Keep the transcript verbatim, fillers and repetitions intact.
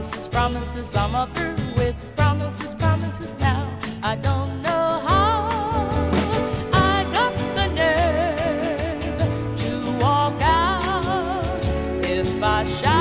promises, promises, I'm a through with promises, promises now. I don't know how I got the nerve to walk out. If I shout